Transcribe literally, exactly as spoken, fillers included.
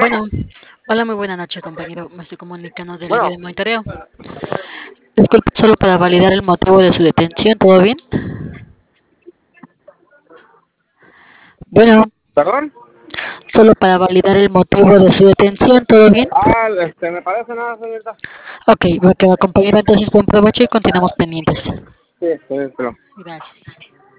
Bueno, hola, muy buena noche, compañero. Me estoy comunicando del área Bueno, de monitoreo. Disculpe, solo para validar el motivo de su detención, ¿todo bien? Bueno, ¿perdón? solo para validar el motivo de su detención, ¿todo bien? Ah, este, me parece nada, señorita. Ok, bueno, compañero, entonces buen provecho y continuamos pendientes. Sí, sí, pero. Gracias.